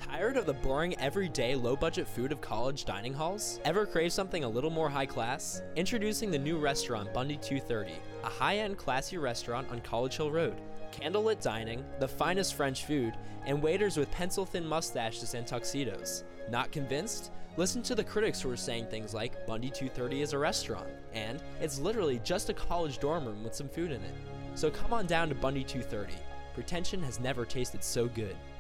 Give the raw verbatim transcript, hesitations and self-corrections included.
Tired of the boring, everyday, low-budget food of college dining halls? Ever crave something a little more high class? Introducing the new restaurant Bundy two thirty, a high-end, classy restaurant on College Hill Road. Candlelit dining, the finest French food, and waiters with pencil-thin mustaches and tuxedos. Not convinced? Listen to the critics who are saying things like, Bundy two thirty is a restaurant, and it's literally just a college dorm room with some food in it. So come on down to Bundy two thirty. Pretension has never tasted so good.